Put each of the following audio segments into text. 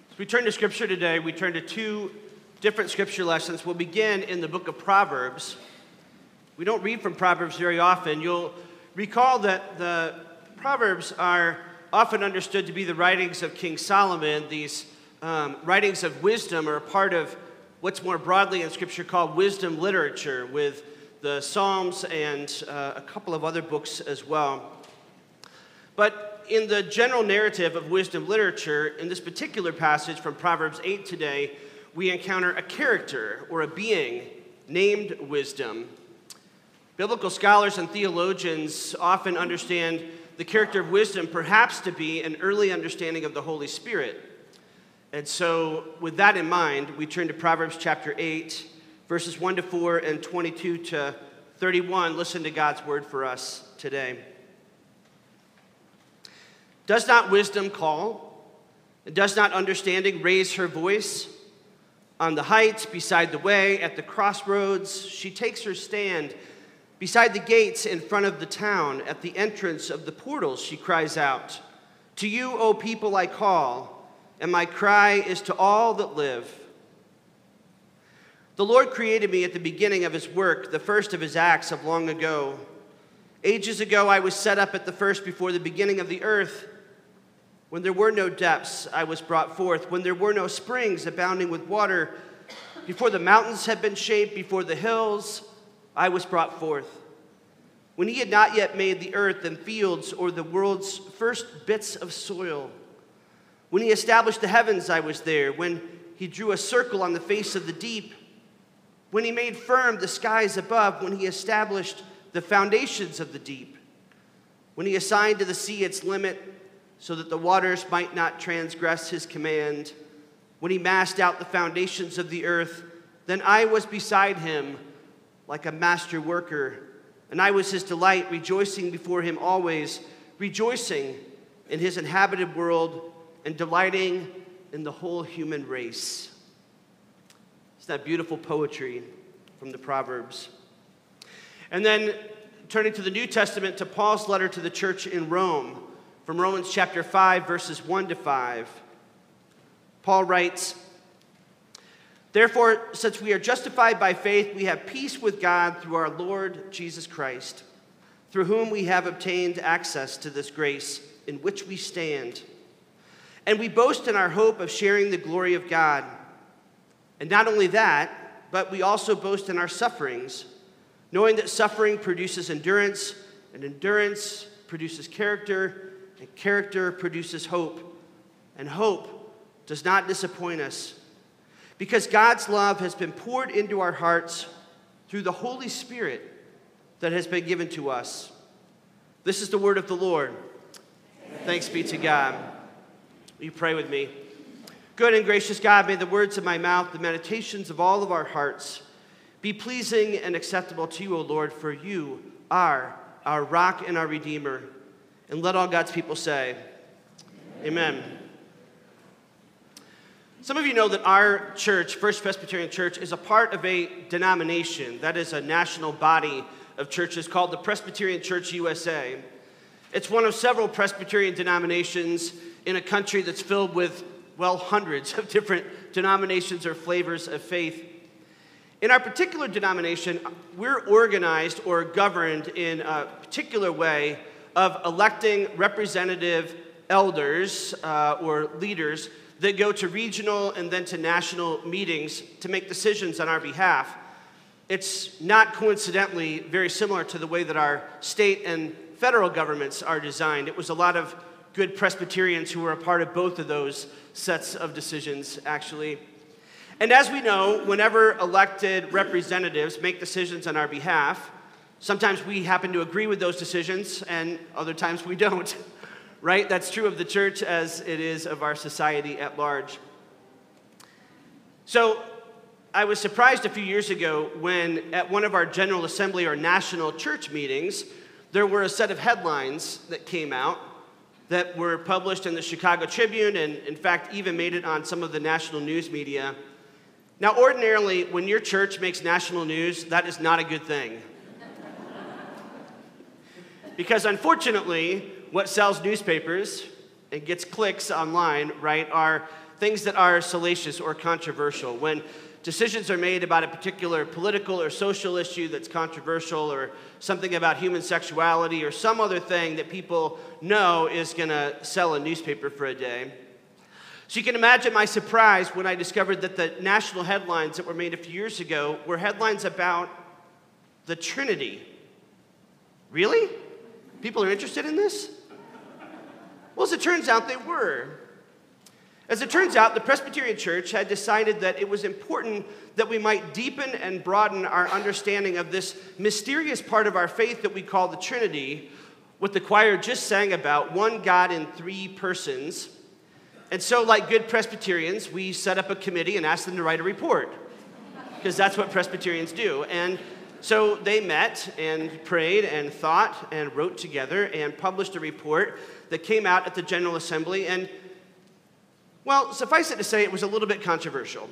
As we turn to Scripture today, we turn to two different Scripture lessons. We'll begin in the book of Proverbs. We don't read from Proverbs very often. You'll recall that the Proverbs are often understood to be the writings of King Solomon. These writings of wisdom are a part of what's more broadly in Scripture called wisdom literature, with the Psalms and a couple of other books as well. But in the general narrative of wisdom literature, in this particular passage from Proverbs 8 today, we encounter a character or a being named Wisdom. Biblical scholars and theologians often understand the character of wisdom perhaps to be an early understanding of the Holy Spirit. And so, with that in mind, we turn to Proverbs chapter 8, verses 1 to 4 and 22 to 31. Listen to God's word for us today. Does not wisdom call? And does not understanding raise her voice? On the heights, beside the way, at the crossroads, she takes her stand. Beside the gates in front of the town, at the entrance of the portals, she cries out, "To you, O people, I call, and my cry is to all that live." The Lord created me at the beginning of his work, the first of his acts of long ago. Ages ago, I was set up at the first before the beginning of the earth. When there were no depths, I was brought forth. When there were no springs abounding with water, before the mountains had been shaped, before the hills, I was brought forth. When he had not yet made the earth and fields or the world's first bits of soil. When he established the heavens, I was there. When he drew a circle on the face of the deep. When he made firm the skies above. When he established the foundations of the deep. When he assigned to the sea its limit, so that the waters might not transgress his command. When he massed out the foundations of the earth, then I was beside him like a master worker, and I was his delight, rejoicing before him always, rejoicing in his inhabited world, and delighting in the whole human race. It's that beautiful poetry from the Proverbs. And then turning to the New Testament, to Paul's letter to the church in Rome, from Romans chapter 5, verses 1 to 5. Paul writes, "Therefore, since we are justified by faith, we have peace with God through our Lord Jesus Christ, through whom we have obtained access to this grace in which we stand. And we boast in our hope of sharing the glory of God. And not only that, but we also boast in our sufferings, knowing that suffering produces endurance, and endurance produces character, and character produces hope, and hope does not disappoint us, because God's love has been poured into our hearts through the Holy Spirit that has been given to us." This is the word of the Lord. Thanks be to God. Will you pray with me? Good and gracious God, may the words of my mouth, the meditations of all of our hearts, be pleasing and acceptable to you, O Lord, for you are our rock and our Redeemer. And let all God's people say, Amen. Some of you know that our church, First Presbyterian Church, is a part of a denomination. That is a national body of churches called the Presbyterian Church USA. It's one of several Presbyterian denominations in a country that's filled with, well, hundreds of different denominations or flavors of faith. In our particular denomination, we're organized or governed in a particular way of electing representative elders or leaders that go to regional and then to national meetings to make decisions on our behalf. It's not coincidentally very similar to the way that our state and federal governments are designed. It was a lot of good Presbyterians who were a part of both of those sets of decisions, actually. And as we know, whenever elected representatives make decisions on our behalf, sometimes we happen to agree with those decisions, and other times we don't, right? That's true of the church as it is of our society at large. So I was surprised a few years ago when at one of our General Assembly or national church meetings, there were a set of headlines that came out that were published in the Chicago Tribune and, in fact, even made it on some of the national news media. Now, ordinarily, when your church makes national news, that is not a good thing. Because unfortunately, what sells newspapers and gets clicks online, right, are things that are salacious or controversial. When decisions are made about a particular political or social issue that's controversial, or something about human sexuality, or some other thing that people know is going to sell a newspaper for a day. So you can imagine my surprise when I discovered that the national headlines that were made a few years ago were headlines about the Trinity. Really? People are interested in this? Well, as it turns out, they were. As it turns out, the Presbyterian Church had decided that it was important that we might deepen and broaden our understanding of this mysterious part of our faith that we call the Trinity, what the choir just sang about, one God in three persons. And so, like good Presbyterians, we set up a committee and asked them to write a report, because that's what Presbyterians do. And so they met and prayed and thought and wrote together and published a report that came out at the General Assembly. And, well, suffice it to say, it was a little bit controversial.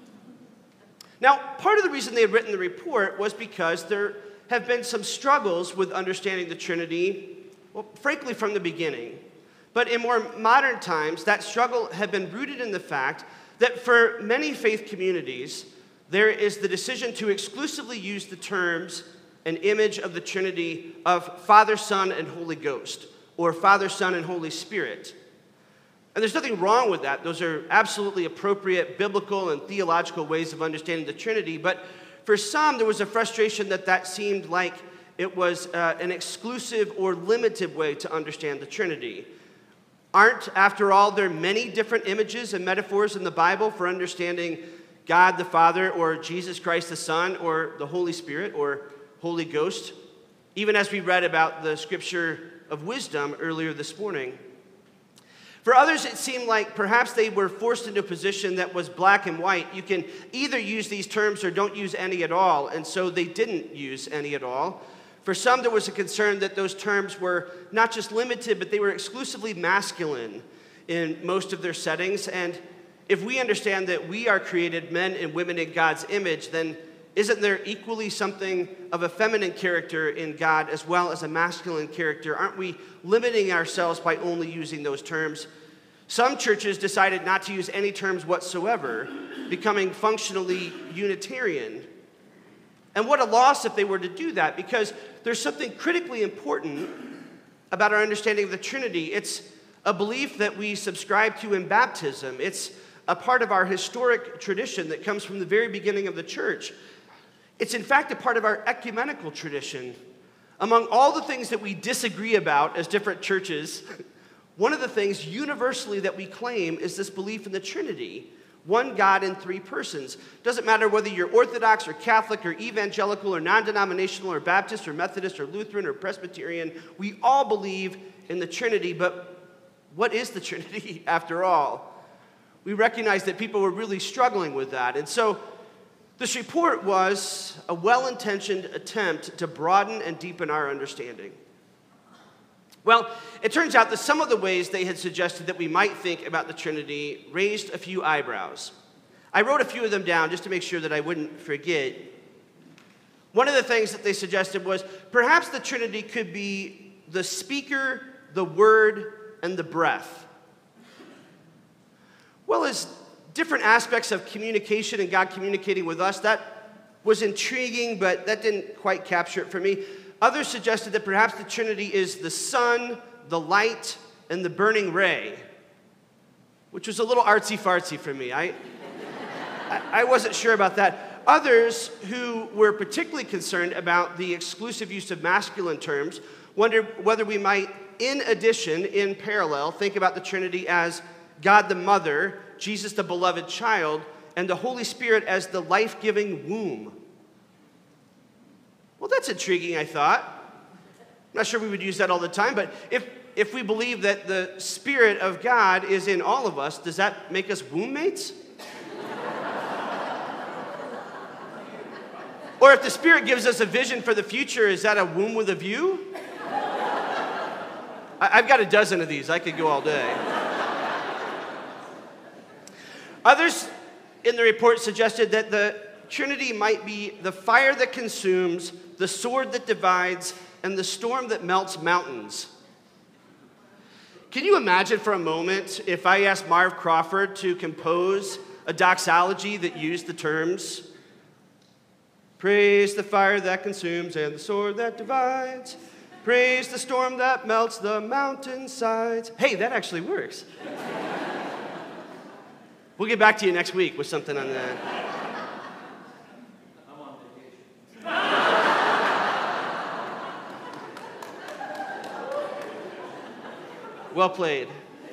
Now, part of the reason they had written the report was because there have been some struggles with understanding the Trinity, well, frankly, from the beginning. But in more modern times, that struggle had been rooted in the fact that for many faith communities, there is the decision to exclusively use the terms and image of the Trinity of Father, Son, and Holy Ghost, or Father, Son, and Holy Spirit. And there's nothing wrong with that. Those are absolutely appropriate biblical and theological ways of understanding the Trinity. But for some, there was a frustration that that seemed like it was an exclusive or limited way to understand the Trinity. Aren't, after all, there many different images and metaphors in the Bible for understanding God the Father, or Jesus Christ the Son, or the Holy Spirit, or Holy Ghost? Even as we read about the scripture of wisdom earlier this morning. For others, it seemed like perhaps they were forced into a position that was black and white. You can either use these terms or don't use any at all, and so they didn't use any at all. For some, there was a concern that those terms were not just limited, but they were exclusively masculine in most of their settings. And if we understand that we are created men and women in God's image, then isn't there equally something of a feminine character in God as well as a masculine character? Aren't we limiting ourselves by only using those terms? Some churches decided not to use any terms whatsoever, becoming functionally Unitarian. And what a loss if they were to do that, because there's something critically important about our understanding of the Trinity. It's a belief that we subscribe to in baptism. It's a part of our historic tradition that comes from the very beginning of the church. It's in fact a part of our ecumenical tradition. Among all the things that we disagree about as different churches, one of the things universally that we claim is this belief in the Trinity. One God in three persons. Doesn't matter whether you're Orthodox or Catholic or evangelical or non-denominational or Baptist or Methodist or Lutheran or Presbyterian, we all believe in the Trinity. But what is the Trinity after all? We recognize that people were really struggling with that. And so this report was a well-intentioned attempt to broaden and deepen our understanding. Well, it turns out that some of the ways they had suggested that we might think about the Trinity raised a few eyebrows. I wrote a few of them down just to make sure that I wouldn't forget. One of the things that they suggested was perhaps the Trinity could be the speaker, the word, and the breath. Well, as different aspects of communication and God communicating with us, that was intriguing, but that didn't quite capture it for me. Others suggested that perhaps the Trinity is the sun, the light, and the burning ray, which was a little artsy-fartsy for me. I wasn't sure about that. Others who were particularly concerned about the exclusive use of masculine terms wondered whether we might, in addition, in parallel, think about the Trinity as God the Mother, Jesus the beloved child, and the Holy Spirit as the life-giving womb. Well, that's intriguing, I thought. I'm not sure we would use that all the time, but if we believe that the Spirit of God is in all of us, does that make us womb mates? Or if the Spirit gives us a vision for the future, is that a womb with a view? I've got a dozen of these. I could go all day. Others in the report suggested that the Trinity might be the fire that consumes, the sword that divides, and the storm that melts mountains. Can you imagine for a moment if I asked Marv Crawford to compose a doxology that used the terms, praise the fire that consumes and the sword that divides, praise the storm that melts the mountainsides. Hey, that actually works. We'll get back to you next week with something on that. I'm on vacation. Well played.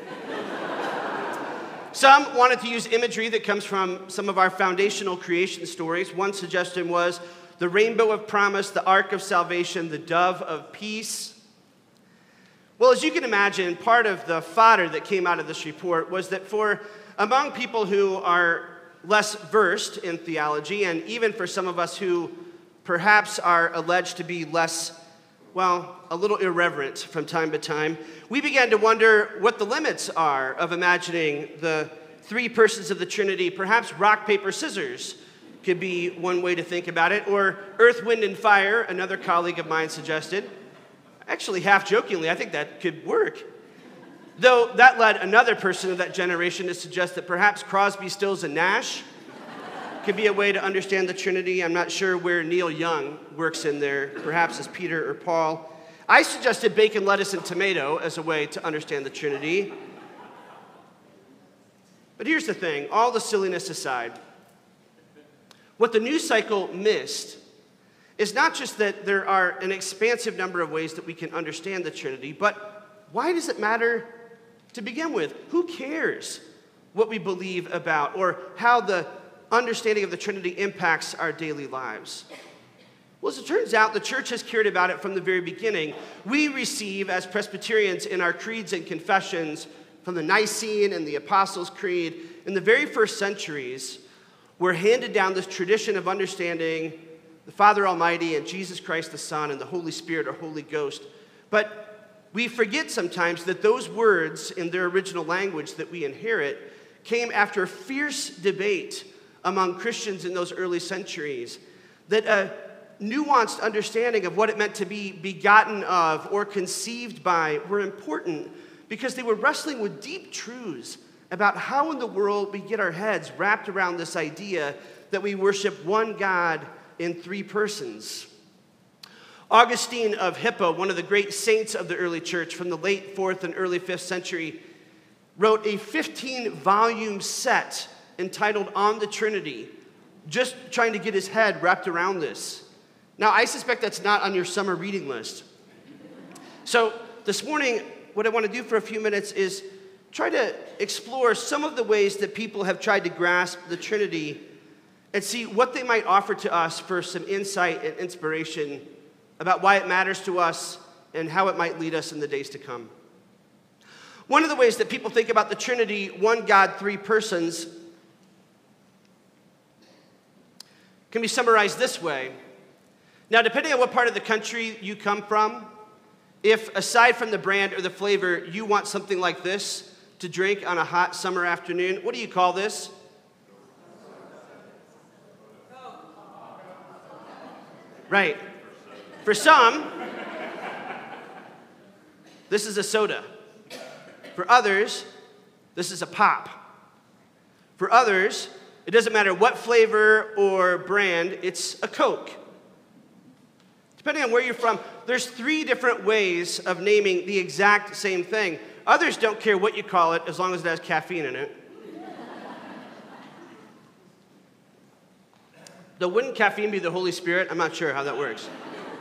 Some wanted to use imagery that comes from some of our foundational creation stories. One suggestion was the rainbow of promise, the ark of salvation, the dove of peace. Well, as you can imagine, part of the fodder that came out of this report was that for among people who are less versed in theology, and even for some of us who perhaps are alleged to be less, well, a little irreverent from time to time, we began to wonder what the limits are of imagining the three persons of the Trinity. Perhaps rock, paper, scissors could be one way to think about it, or earth, wind, and fire, another colleague of mine suggested. Actually, half jokingly, I think that could work. Though that led another person of that generation to suggest that perhaps Crosby, Stills, and Nash could be a way to understand the Trinity. I'm not sure where Neil Young works in there, perhaps as Peter or Paul. I suggested bacon, lettuce, and tomato as a way to understand the Trinity. But here's the thing, all the silliness aside, what the news cycle missed is not just that there are an expansive number of ways that we can understand the Trinity, but why does it matter to begin with? Who cares what we believe about or how the understanding of the Trinity impacts our daily lives? Well, as it turns out, the church has cared about it from the very beginning. We receive, as Presbyterians, in our creeds and confessions from the Nicene and the Apostles' Creed, in the very first centuries, we're handed down this tradition of understanding the Father Almighty and Jesus Christ the Son and the Holy Spirit or Holy Ghost. But we forget sometimes that those words in their original language that we inherit came after a fierce debate among Christians in those early centuries, that a nuanced understanding of what it meant to be begotten of or conceived by were important because they were wrestling with deep truths about how in the world we get our heads wrapped around this idea that we worship one God in three persons. Augustine of Hippo, one of the great saints of the early church from the late 4th and early 5th century, wrote a 15-volume set entitled On the Trinity, just trying to get his head wrapped around this. Now, I suspect that's not on your summer reading list. So this morning, what I want to do for a few minutes is try to explore some of the ways that people have tried to grasp the Trinity and see what they might offer to us for some insight and inspiration about why it matters to us and how it might lead us in the days to come. One of the ways that people think about the Trinity, one God, three persons, can be summarized this way. Now, depending on what part of the country you come from, if aside from the brand or the flavor, you want something like this to drink on a hot summer afternoon, what do you call this? Right. For some, this is a soda. For others, this is a pop. For others, it doesn't matter what flavor or brand, it's a Coke. Depending on where you're from, there's three different ways of naming the exact same thing. Others don't care what you call it as long as it has caffeine in it. Though wouldn't caffeine be the Holy Spirit? I'm not sure how that works.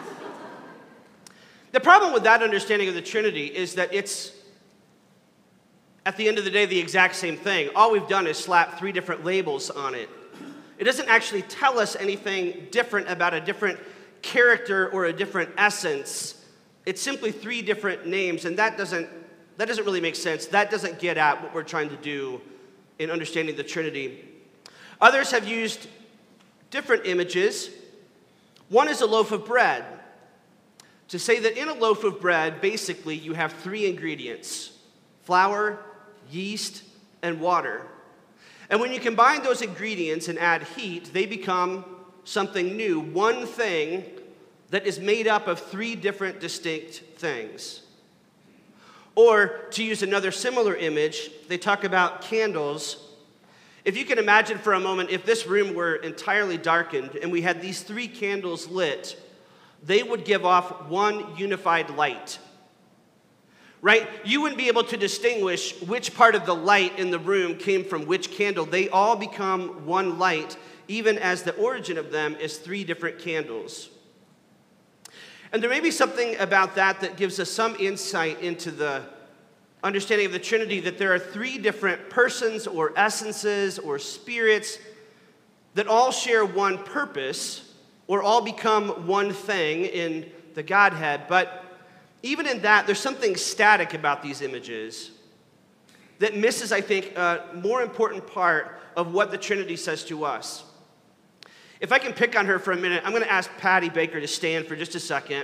The problem with that understanding of the Trinity is that it's, at the end of the day, the exact same thing. All we've done is slap three different labels on it. It doesn't actually tell us anything different about a different character or a different essence. It's simply three different names, and that doesn't really make sense. That doesn't get at what we're trying to do in understanding the Trinity. Others have used different images. One is a loaf of bread. To say that in a loaf of bread, basically, you have three ingredients: flour, yeast, and water. And when you combine those ingredients and add heat, they become something new, one thing that is made up of three different distinct things. Or, to use another similar image, they talk about candles. If you can imagine for a moment, if this room were entirely darkened and we had these 3 candles lit, they would give off one unified light. Right? You wouldn't be able to distinguish which part of the light in the room came from which candle. They all become one light, even as the origin of them is 3 different candles. And there may be something about that gives us some insight into the understanding of the Trinity, that there are 3 different persons or essences or spirits that all share one purpose or all become one thing in the Godhead. But even in that, there's something static about these images that misses, I think, a more important part of what the Trinity says to us. If I can pick on her for a minute, I'm going to ask Patty Baker to stand for just a second.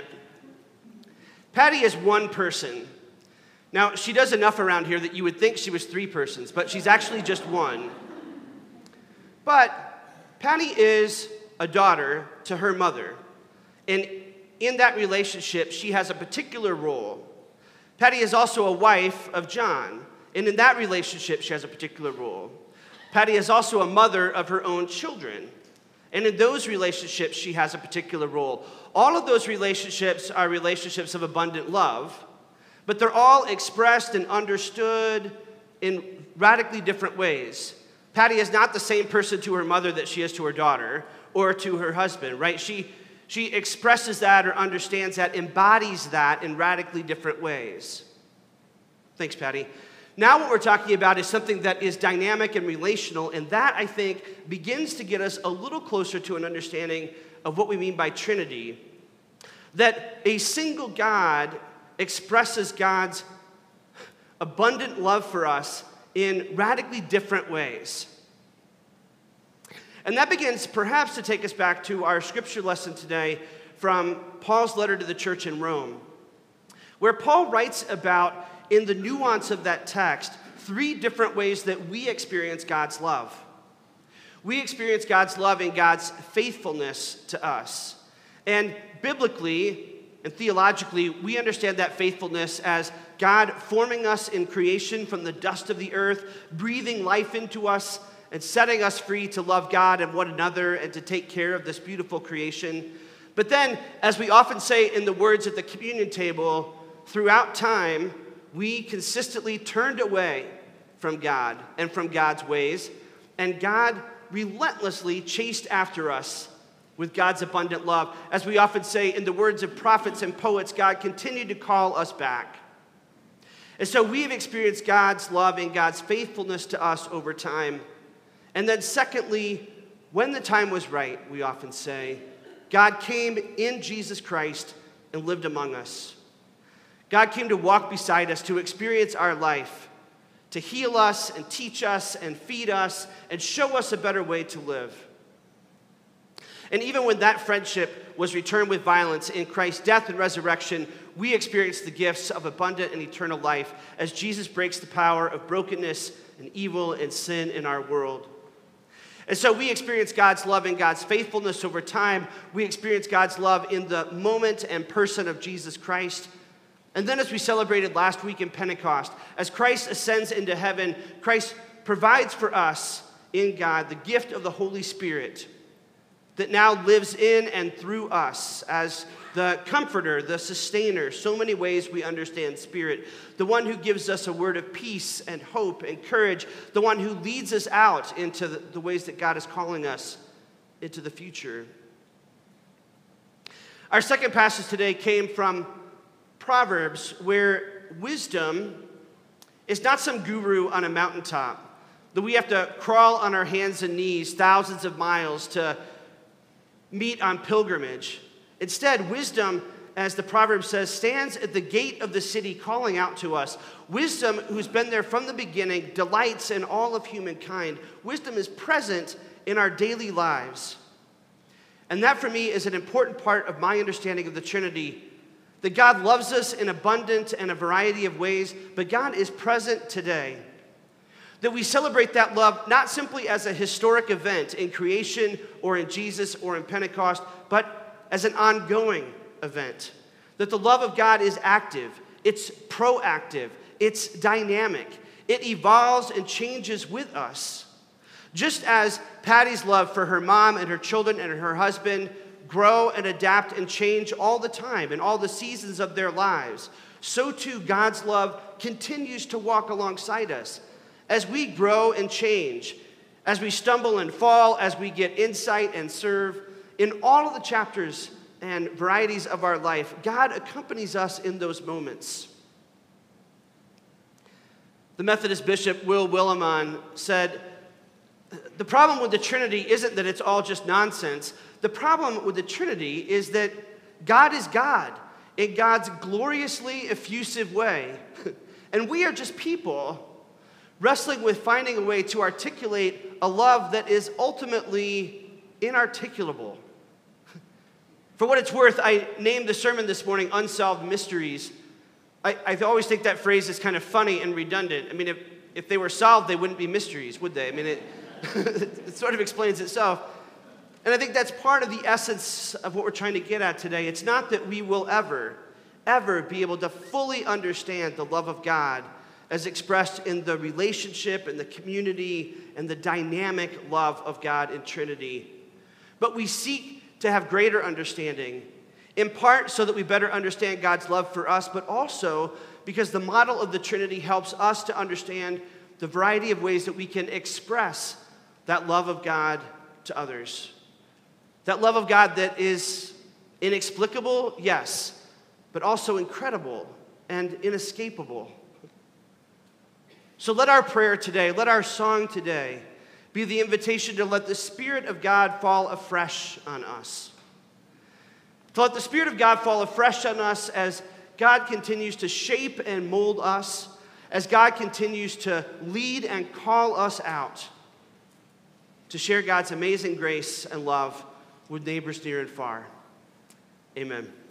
Patty is one person. Now, she does enough around here that you would think she was 3 persons, but she's actually just one. But Patty is a daughter to her mother, and in that relationship, she has a particular role. Patty is also a wife of John, and in that relationship, she has a particular role. Patty is also a mother of her own children, and in those relationships, she has a particular role. All of those relationships are relationships of abundant love, but they're all expressed and understood in radically different ways. Patty is not the same person to her mother that she is to her daughter or to her husband, right? She expresses that or understands that, embodies that in radically different ways. Thanks, Patty. Now what we're talking about is something that is dynamic and relational, and that, I think, begins to get us a little closer to an understanding of what we mean by Trinity. That a single God expresses God's abundant love for us in radically different ways. And that begins perhaps to take us back to our scripture lesson today from Paul's letter to the church in Rome, where Paul writes about, in the nuance of that text, 3 different ways that we experience God's love. We experience God's love and God's faithfulness to us. And biblically and theologically, we understand that faithfulness as God forming us in creation from the dust of the earth, breathing life into us, and setting us free to love God and one another and to take care of this beautiful creation. But then, as we often say in the words at the communion table, throughout time, we consistently turned away from God and from God's ways, and God relentlessly chased after us with God's abundant love. As we often say in the words of prophets and poets, God continued to call us back. And so we have experienced God's love and God's faithfulness to us over time. And then secondly, when the time was right, we often say, God came in Jesus Christ and lived among us. God came to walk beside us, to experience our life, to heal us and teach us and feed us and show us a better way to live. And even when that friendship was returned with violence in Christ's death and resurrection, we experience the gifts of abundant and eternal life as Jesus breaks the power of brokenness and evil and sin in our world. And so we experience God's love and God's faithfulness over time. We experience God's love in the moment and person of Jesus Christ. And then as we celebrated last week in Pentecost, as Christ ascends into heaven, Christ provides for us in God the gift of the Holy Spirit that now lives in and through us as the comforter, the sustainer. So many ways we understand Spirit. The one who gives us a word of peace and hope and courage. The one who leads us out into the ways that God is calling us into the future. Our second passage today came from Proverbs, where wisdom is not some guru on a mountaintop, that we have to crawl on our hands and knees thousands of miles to meet on pilgrimage. Instead, wisdom, as the proverb says, stands at the gate of the city calling out to us. Wisdom, who's been there from the beginning, delights in all of humankind. Wisdom is present in our daily lives. And that, for me, is an important part of my understanding of the Trinity, that God loves us in abundant and a variety of ways, but God is present today. That we celebrate that love not simply as a historic event in creation or in Jesus or in Pentecost, but as an ongoing event. That the love of God is active, it's proactive, It's dynamic. It evolves and changes with us. Just as Patty's love for her mom and her children and her husband grow and adapt and change all the time in all the seasons of their lives, so too God's love continues to walk alongside us as we grow and change, as we stumble and fall, as we get insight and serve. In all of the chapters and varieties of our life, God accompanies us in those moments. The Methodist bishop Will Willimon said, "The problem with the Trinity isn't that it's all just nonsense. The problem with the Trinity is that God is God in God's gloriously effusive way. And we are just people wrestling with finding a way to articulate a love that is ultimately inarticulable." For what it's worth, I named the sermon this morning, Unsolved Mysteries. I always think that phrase is kind of funny and redundant. I mean, if they were solved, they wouldn't be mysteries, would they? I mean, it sort of explains itself. And I think that's part of the essence of what we're trying to get at today. It's not that we will ever be able to fully understand the love of God as expressed in the relationship and the community and the dynamic love of God in Trinity. But we seek to have greater understanding, in part so that we better understand God's love for us, but also because the model of the Trinity helps us to understand the variety of ways that we can express that love of God to others. That love of God that is inexplicable, yes, but also incredible and inescapable. So let our prayer today, let our song today be the invitation to let the Spirit of God fall afresh on us. To let the Spirit of God fall afresh on us as God continues to shape and mold us, as God continues to lead and call us out to share God's amazing grace and love with neighbors near and far. Amen.